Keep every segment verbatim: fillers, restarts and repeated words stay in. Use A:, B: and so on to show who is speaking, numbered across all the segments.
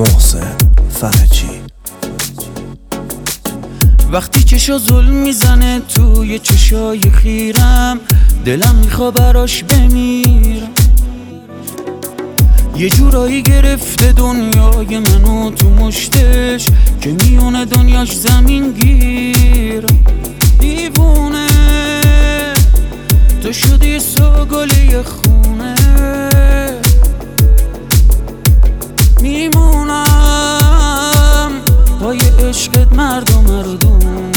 A: محسن فرجی.
B: وقتی چشا ظلم میزنه توی چشای خیرم، دلم میخوا براش بمیرم. یه جورایی گرفته دنیای منو تو مشتش که میونه دنیاش زمین گیرم. دیوونه تو شدی سوگلی خونه، میمونم پای عشقت مرد و مردم.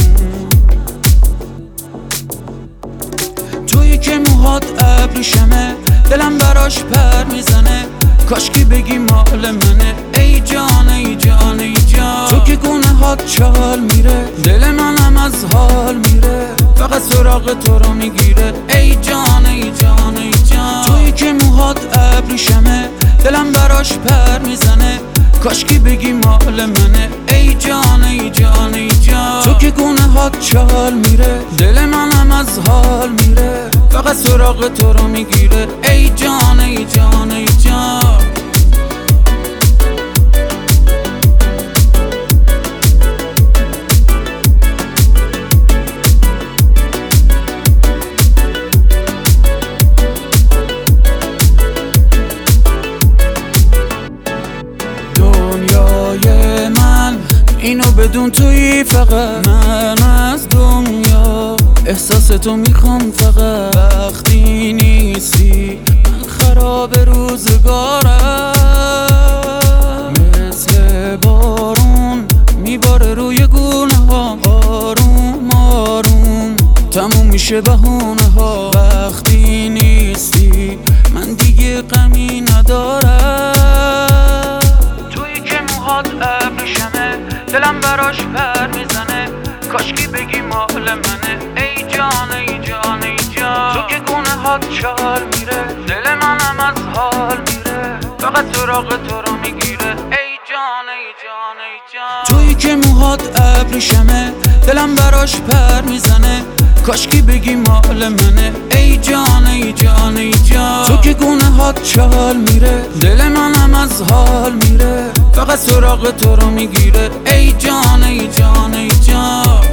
B: تویی که موهات ابریشمه، دلم براش پر میزنه، کاشکی بگی مال منه. ای جان ای جان ای جان، تو که گونه هات چال میره، دل منم از حال میره، فقط سراغ تو رو میگیره. ای جان ای جان ای جان، تویی که موهات ابریشمه، دلم براش پر میزنه، کاشکی بگی مال منه. ای جان ای جان ای جان، تو که گونه هات چال میره، دل منم از حال میره، فقط سراغ تو رو میگیره. ای جان ای جان ای جان. دنیای من اینو بدون تویی، فقط من از دنیا احساس تو میخوام فقط. وقتی نیستی من خراب روزگارم، مثل بارون میباره روی گونه ها، آروم آروم تموم میشه بهونه ها. وقتی نیستی من دیگه غمی ندارم. تویی که موهات ابریشمه، دلم براش پر میزنه، کاشکی بگی مال منه. ای جان ای جان ای جان، تو که گونه هات چال میره، دل منم از حال میره، فقط سراغ تو رو میگیره. ای جان ای جان ای جان، تویی که موهات ابریشمه، دلم براش پر میزنه، کاشکی بگی مال منه. ای جان ای جان ای جان، تو که گونه هات چال میره، دل منم از حال میره، فقط سراغ تو رو میگیره. ای جان ای جان ای جان.